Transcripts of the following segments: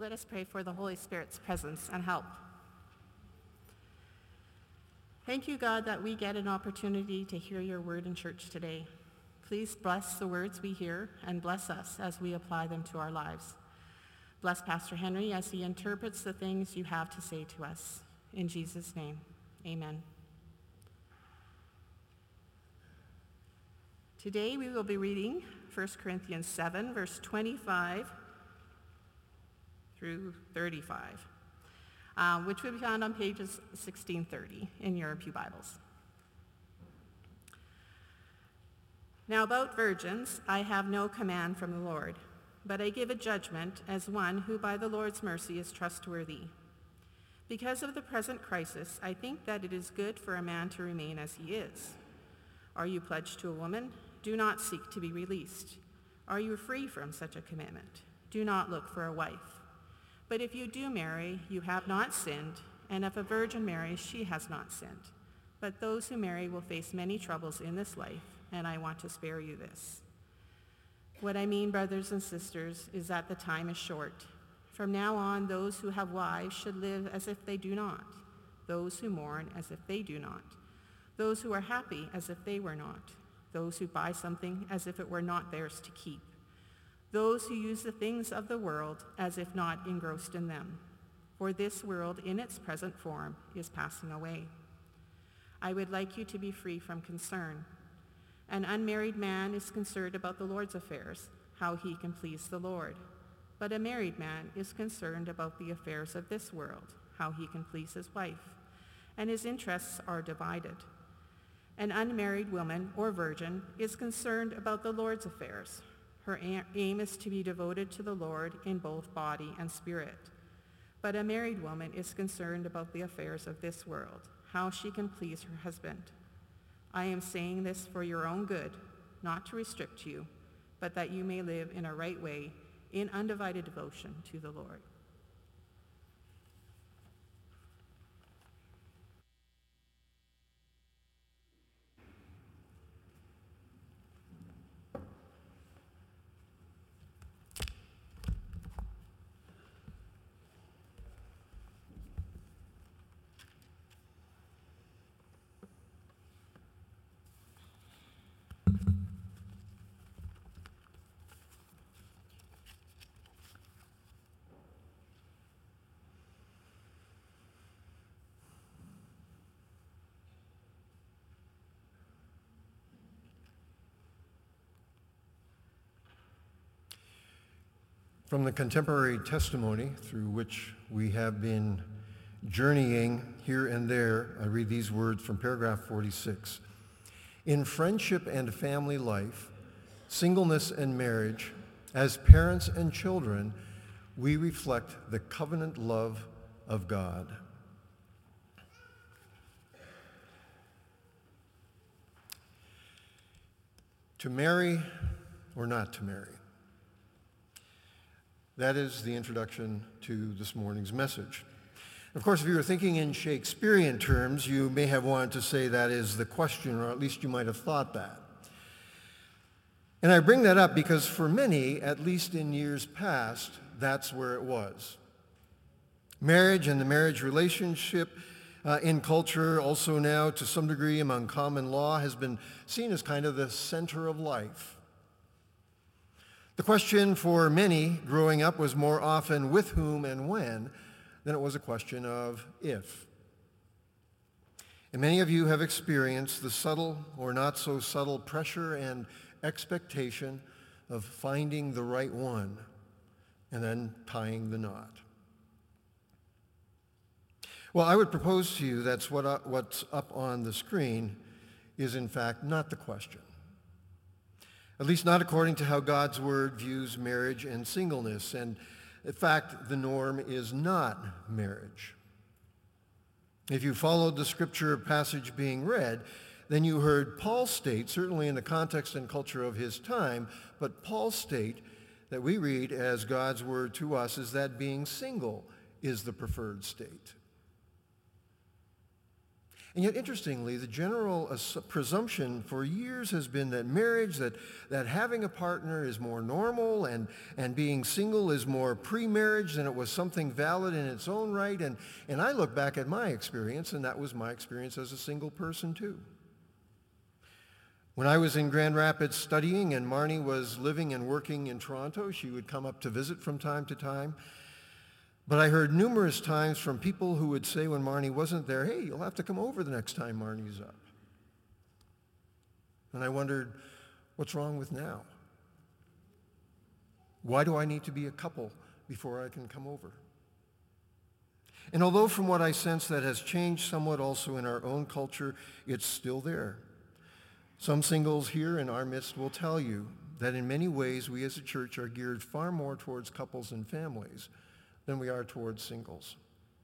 Let us pray for the Holy Spirit's presence and help. Thank you, God, that we get an opportunity to hear your word in church today. Please bless the words we hear and bless us as we apply them to our lives. Bless Pastor Henry as he interprets the things you have to say to us. In Jesus' name, amen. Today we will be reading 1 Corinthians 7, verse 25 through 35, which will be found on pages 1630 in your Pew Bibles. Now about virgins, I have no command from the Lord, but I give a judgment as one who by the Lord's mercy is trustworthy. Because of the present crisis, I think that it is good for a man to remain as he is. Are you pledged to a woman? Do not seek to be released. Are you free from such a commitment? Do not look for a wife. But if you do marry, you have not sinned, and if a virgin marries, she has not sinned. But those who marry will face many troubles in this life, and I want to spare you this. What I mean, brothers and sisters, is that the time is short. From now on, those who have wives should live as if they do not, those who mourn as if they do not, those who are happy as if they were not, those who buy something as if it were not theirs to keep, those who use the things of the world as if not engrossed in them. For this world in its present form is passing away. I would like you to be free from concern. An unmarried man is concerned about the Lord's affairs, how he can please the Lord. But a married man is concerned about the affairs of this world, how he can please his wife, and his interests are divided. An unmarried woman or virgin is concerned about the Lord's affairs. Her aim is to be devoted to the Lord in both body and spirit. But a married woman is concerned about the affairs of this world, how she can please her husband. I am saying this for your own good, not to restrict you, but that you may live in a right way, in undivided devotion to the Lord. From the contemporary testimony through which we have been journeying here and there, I read these words from paragraph 46. In friendship and family life, singleness and marriage, as parents and children, we reflect the covenant love of God. To marry or not to marry? That is the introduction to this morning's message. Of course, if you were thinking in Shakespearean terms, you may have wanted to say that is the question, or at least you might have thought that. And I bring that up because for many, at least in years past, that's where it was. Marriage and the marriage relationship in culture, also now to some degree among common law, has been seen as kind of the center of life. The question for many growing up was more often with whom and when than it was a question of if. And many of you have experienced the subtle or not so subtle pressure and expectation of finding the right one and then tying the knot. Well, I would propose to you that's what's up on the screen is in fact not the question. At least not according to how God's word views marriage and singleness. And in fact, the norm is not marriage. If you followed the scripture passage being read, then you heard Paul state, certainly in the context and culture of his time, but Paul state that we read as God's word to us is that being single is the preferred state. And yet, interestingly, the general presumption for years has been that marriage, that having a partner is more normal and being single is more pre-marriage than it was something valid in its own right. And I look back at my experience, and that was my experience as a single person too. When I was in Grand Rapids studying and Marnie was living and working in Toronto, she would come up to visit from time to time. But I heard numerous times from people who would say when Marnie wasn't there, hey, you'll have to come over the next time Marnie's up. And I wondered, what's wrong with now? Why do I need to be a couple before I can come over? And although from what I sense that has changed somewhat also in our own culture, it's still there. Some singles here in our midst will tell you that in many ways we as a church are geared far more towards couples and families than we are towards singles.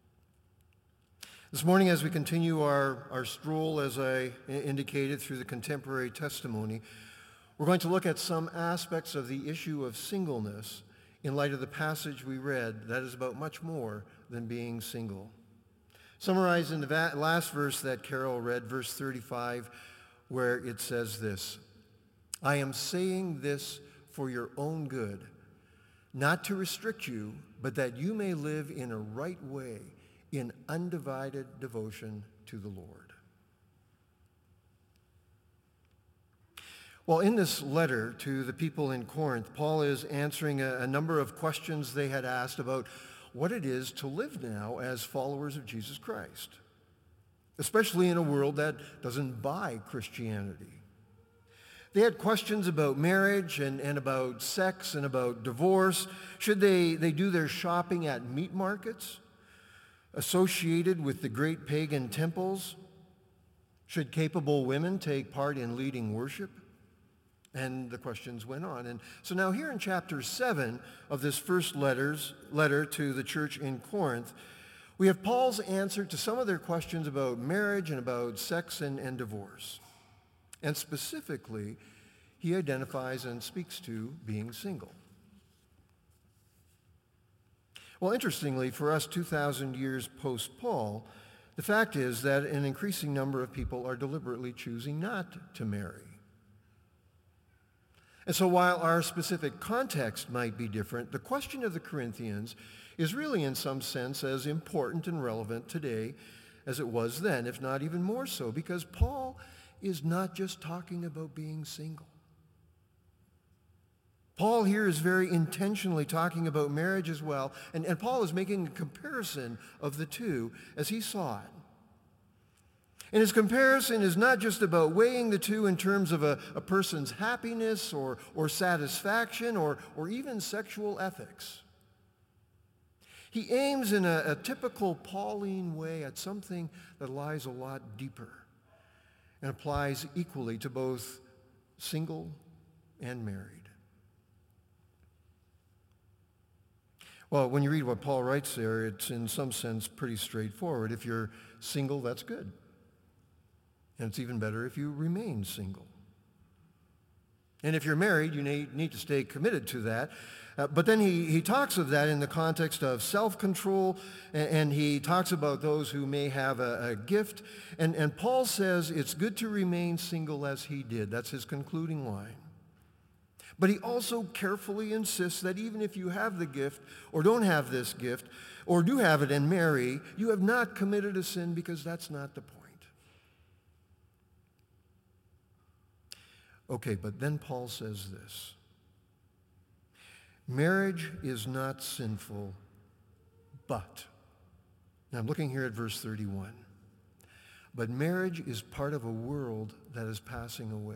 This morning, as we continue our stroll, as I indicated, through the contemporary testimony, we're going to look at some aspects of the issue of singleness in light of the passage we read that is about much more than being single. Summarized in the last verse that Carol read, verse 35, where it says this, I am saying this for your own good, not to restrict you, but that you may live in a right way in undivided devotion to the Lord. Well, in this letter to the people in Corinth, Paul is answering a number of questions they had asked about what it is to live now as followers of Jesus Christ, especially in a world that doesn't buy Christianity. They had questions about marriage and about sex and about divorce. Should they do their shopping at meat markets associated with the great pagan temples? Should capable women take part in leading worship? And the questions went on. And so now here in chapter 7 of this first letter to the church in Corinth, we have Paul's answer to some of their questions about marriage and about sex and divorce. And specifically, he identifies and speaks to being single. Well, interestingly, for us 2,000 years post-Paul, the fact is that an increasing number of people are deliberately choosing not to marry. And so while our specific context might be different, the question of the Corinthians is really in some sense as important and relevant today as it was then, if not even more so, because Paul is not just talking about being single. Paul here is very intentionally talking about marriage as well, and Paul is making a comparison of the two as he saw it. And his comparison is not just about weighing the two in terms of a person's happiness or satisfaction or even sexual ethics. He aims in a typical Pauline way at something that lies a lot deeper and applies equally to both single and married. Well, when you read what Paul writes there, it's in some sense pretty straightforward. If you're single, that's good. And it's even better if you remain single. And if you're married, you need to stay committed to that. But then he talks of that in the context of self-control, and he talks about those who may have a gift. And Paul says it's good to remain single as he did. That's his concluding line. But he also carefully insists that even if you have the gift or don't have this gift or do have it and marry, you have not committed a sin because that's not the point. Okay, but then Paul says this. Marriage is not sinful, but, now I'm looking here at verse 31, but marriage is part of a world that is passing away.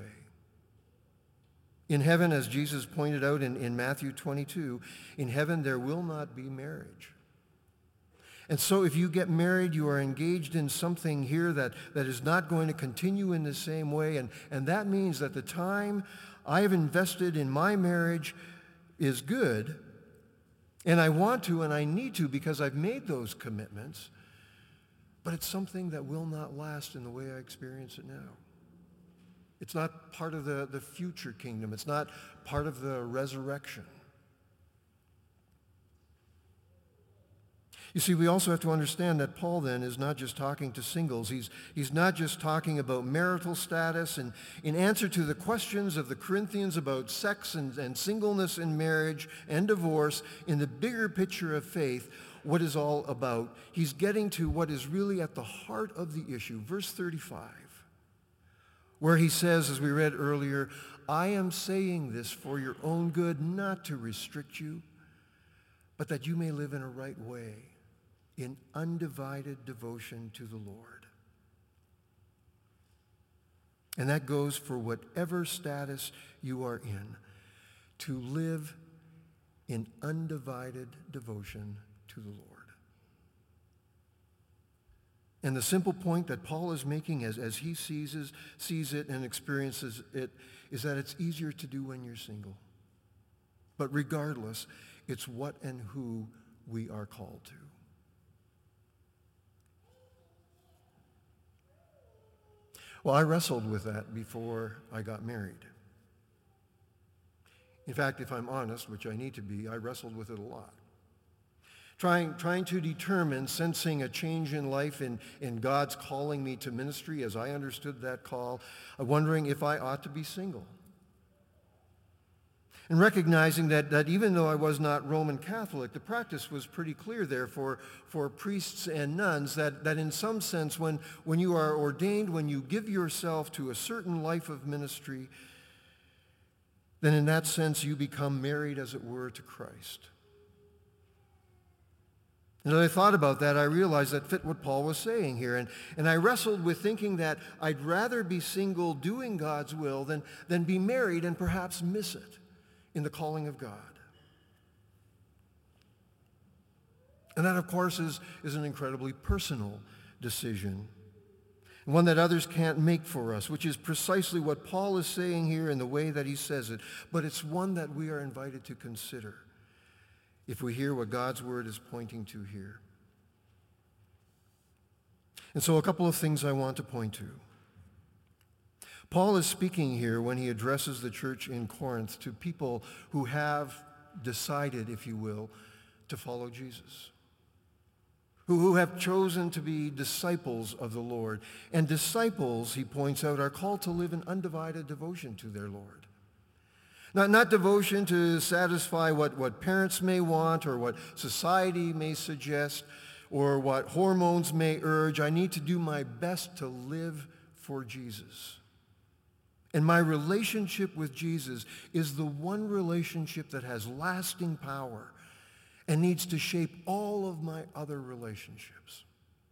In heaven, as Jesus pointed out in Matthew 22, in heaven there will not be marriage. And so if you get married, you are engaged in something here that is not going to continue in the same way. And that means that the time I have invested in my marriage is good, and I want to and I need to because I've made those commitments, but it's something that will not last in the way I experience it now. It's not part of the future kingdom. It's not part of the resurrection. You see, we also have to understand that Paul then is not just talking to singles. He's not just talking about marital status. And in answer to the questions of the Corinthians about sex and singleness in marriage and divorce, in the bigger picture of faith, what is all about, he's getting to what is really at the heart of the issue. Verse 35, where he says, as we read earlier, I am saying this for your own good, not to restrict you, but that you may live in a right way, in undivided devotion to the Lord. And that goes for whatever status you are in, to live in undivided devotion to the Lord. And the simple point that Paul is making as he sees it and experiences it is that it's easier to do when you're single. But regardless, it's what and who we are called to. Well, I wrestled with that before I got married. In fact, if I'm honest, which I need to be, I wrestled with it a lot. Trying to determine, sensing a change in life in God's calling me to ministry as I understood that call, wondering if I ought to be single. And recognizing that even though I was not Roman Catholic, the practice was pretty clear there for priests and nuns that in some sense when you are ordained, when you give yourself to a certain life of ministry, then in that sense you become married, as it were, to Christ. And as I thought about that, I realized that fit what Paul was saying here. And I wrestled with thinking that I'd rather be single doing God's will than be married and perhaps miss it in the calling of God. And that, of course, is an incredibly personal decision, one that others can't make for us, which is precisely what Paul is saying here in the way that he says it. But it's one that we are invited to consider if we hear what God's word is pointing to here. And so a couple of things I want to point to. Paul is speaking here when he addresses the church in Corinth to people who have decided, if you will, to follow Jesus, who have chosen to be disciples of the Lord. And disciples, he points out, are called to live in undivided devotion to their Lord. Not devotion to satisfy what parents may want or what society may suggest or what hormones may urge. I need to do my best to live for Jesus. And my relationship with Jesus is the one relationship that has lasting power and needs to shape all of my other relationships.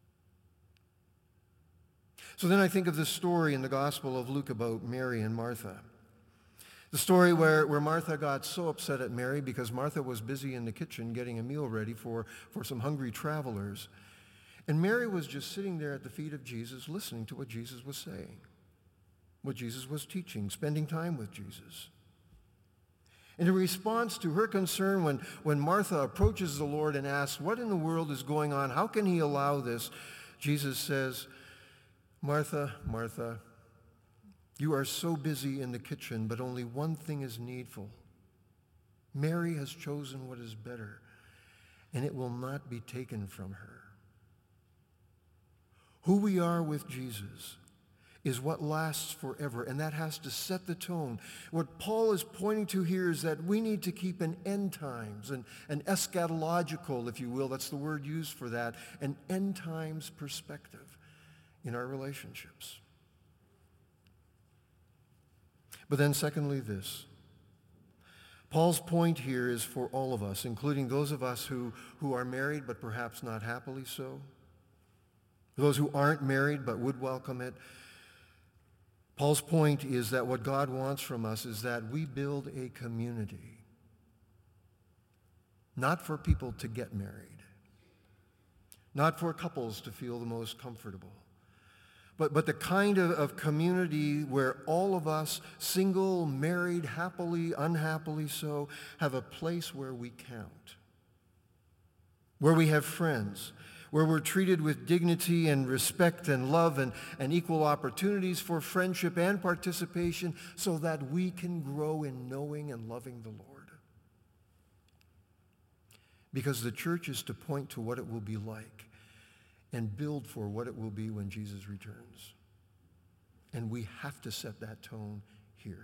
So then I think of the story in the Gospel of Luke about Mary and Martha. The story where Martha got so upset at Mary because Martha was busy in the kitchen getting a meal ready for some hungry travelers. And Mary was just sitting there at the feet of Jesus listening to what Jesus was saying, what Jesus was teaching, spending time with Jesus. And in response to her concern when Martha approaches the Lord and asks, what in the world is going on? How can he allow this? Jesus says, Martha, Martha, you are so busy in the kitchen, but only one thing is needful. Mary has chosen what is better, and it will not be taken from her. Who we are with Jesus is what lasts forever, and that has to set the tone. What Paul is pointing to here is that we need to keep an end times, an eschatological, if you will, that's the word used for that, an end times perspective in our relationships. But then secondly, this. Paul's point here is for all of us, including those of us who are married but perhaps not happily so, those who aren't married but would welcome it. Paul's point is that what God wants from us is that we build a community, not for people to get married, not for couples to feel the most comfortable, but the kind of community where all of us, single, married, happily, unhappily so, have a place where we count, where we have friends, where we're treated with dignity and respect and love and equal opportunities for friendship and participation so that we can grow in knowing and loving the Lord. because the church is to point to what it will be like and build for what it will be when Jesus returns. And we have to set that tone here.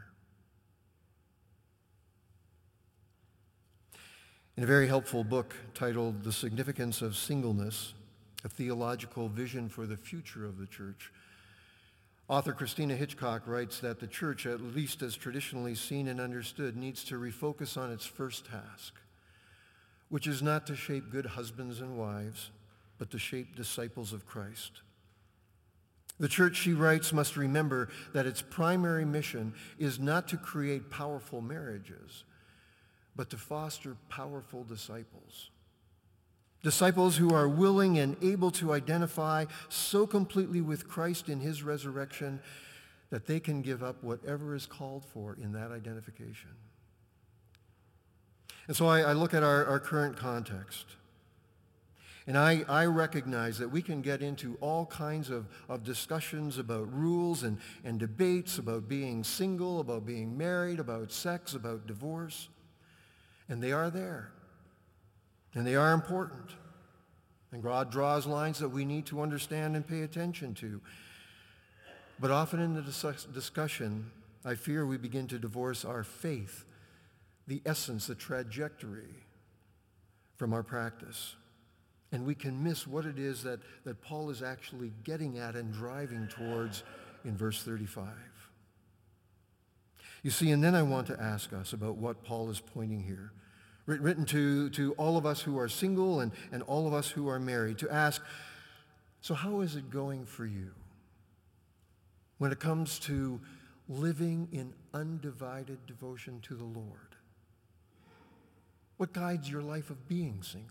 In a very helpful book titled The Significance of Singleness, a Theological Vision for the Future of the Church, author Christina Hitchcock writes that the church, at least as traditionally seen and understood, needs to refocus on its first task, which is not to shape good husbands and wives, but to shape disciples of Christ. The church, she writes, must remember that its primary mission is not to create powerful marriages, but to foster powerful disciples. Disciples who are willing and able to identify so completely with Christ in his resurrection that they can give up whatever is called for in that identification. And so I look at our current context, and I recognize that we can get into all kinds of discussions about rules and debates about being single, about being married, about sex, about divorce. And they are there. And they are important. And God draws lines that we need to understand and pay attention to. But often in the discussion, I fear we begin to divorce our faith, the essence, the trajectory, from our practice. And we can miss what it is that Paul is actually getting at and driving towards in verse 35. You see, and then I want to ask us about what Paul is pointing here, written to all of us who are single and all of us who are married, to ask, so how is it going for you when it comes to living in undivided devotion to the Lord? What guides your life of being single?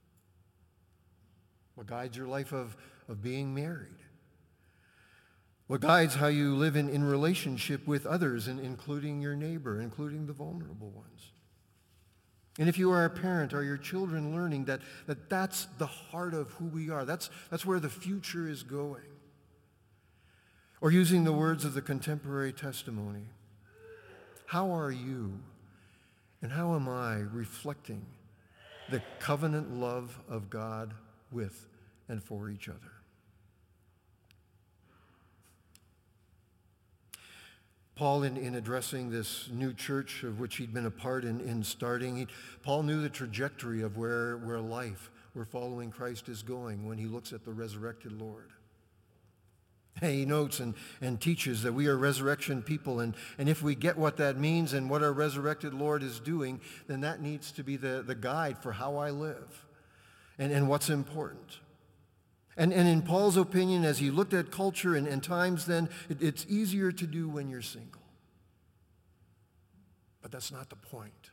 What guides your life of being married? What guides how you live in relationship with others, including your neighbor, including the vulnerable ones? And if you are a parent, are your children learning that's the heart of who we are? That's where the future is going. Or using the words of the contemporary testimony, how are you and how am I reflecting the covenant love of God with and for each other? Paul, in addressing this new church of which he'd been a part in starting, Paul knew the trajectory of where following Christ is going when he looks at the resurrected Lord. He notes and teaches that we are resurrection people, and if we get what that means and what our resurrected Lord is doing, then that needs to be the guide for how I live and what's important. And in Paul's opinion, as he looked at culture and times then, it's easier to do when you're single. But that's not the point.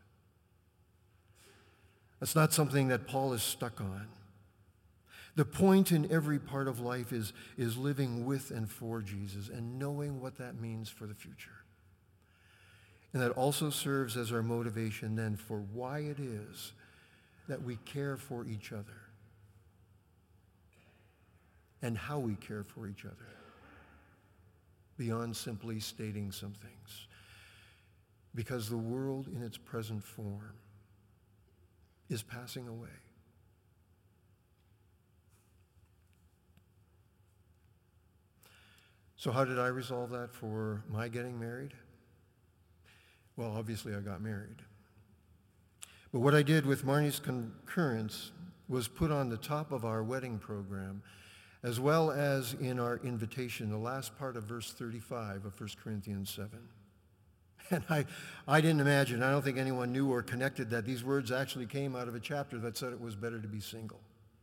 That's not something that Paul is stuck on. The point in every part of life is living with and for Jesus and knowing what that means for the future. And that also serves as our motivation then for why it is that we care for each other and how we care for each other, beyond simply stating some things. Because the world in its present form is passing away. So how did I resolve that for my getting married? Well, obviously I got married. But what I did with Marnie's concurrence was put on the top of our wedding program, as well as in our invitation, the last part of verse 35 of 1 Corinthians 7. And I didn't imagine, I don't think anyone knew or connected that these words actually came out of a chapter that said it was better to be single.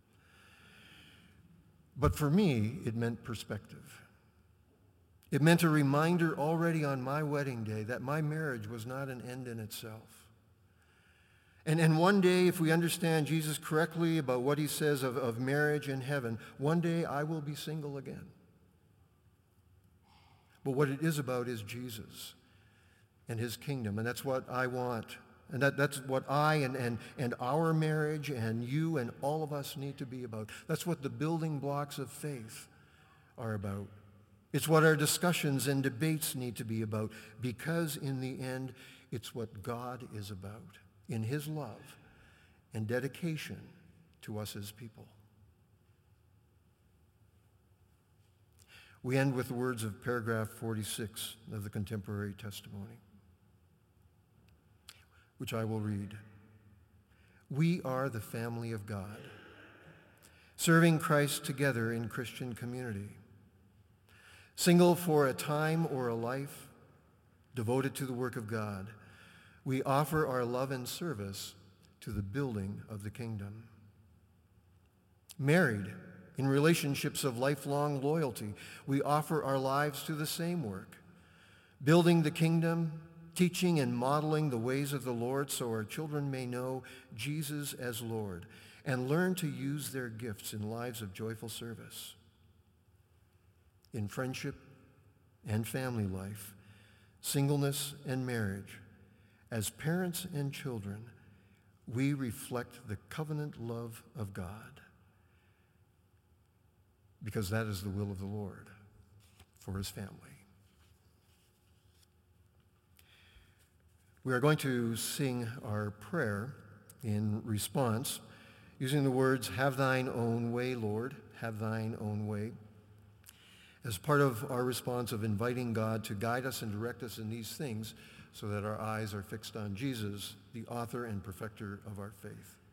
But for me, it meant perspective. It meant a reminder already on my wedding day that my marriage was not an end in itself. And one day, if we understand Jesus correctly about what he says of marriage in heaven, one day I will be single again. But what it is about is Jesus and his kingdom, and that's what I want. And that's what I and our marriage and you and all of us need to be about. That's what the building blocks of faith are about. It's what our discussions and debates need to be about, because in the end, it's what God is about in his love and dedication to us as people. We end with the words of paragraph 46 of the Contemporary Testimony, which I will read. We are the family of God, serving Christ together in Christian community. Single for a time or a life, devoted to the work of God, we offer our love and service to the building of the kingdom. Married, in relationships of lifelong loyalty, we offer our lives to the same work, building the kingdom, teaching and modeling the ways of the Lord so our children may know Jesus as Lord and learn to use their gifts in lives of joyful service. In friendship and family life, singleness and marriage, as parents and children, we reflect the covenant love of God, because that is the will of the Lord for his family. We are going to sing our prayer in response using the words, "Have thine own way, Lord, have thine own way," as part of our response of inviting God to guide us and direct us in these things so that our eyes are fixed on Jesus, the author and perfecter of our faith.